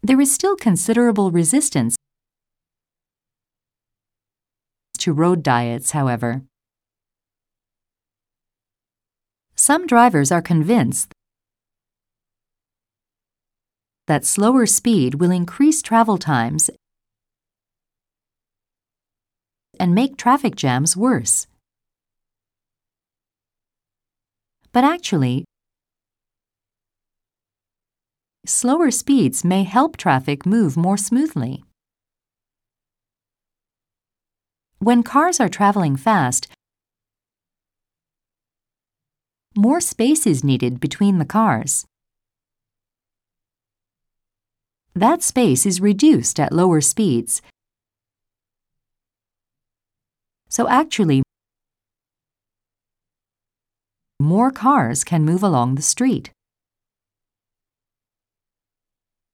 There is still considerable resistance to road diets, however. Some drivers are convinced that slower speed will increase travel times and make traffic jams worse. But actually, slower speeds may help traffic move more smoothly. When cars are traveling fast, more space is needed between the cars. That space is reduced at lower speeds. So actually, more cars can move along the street.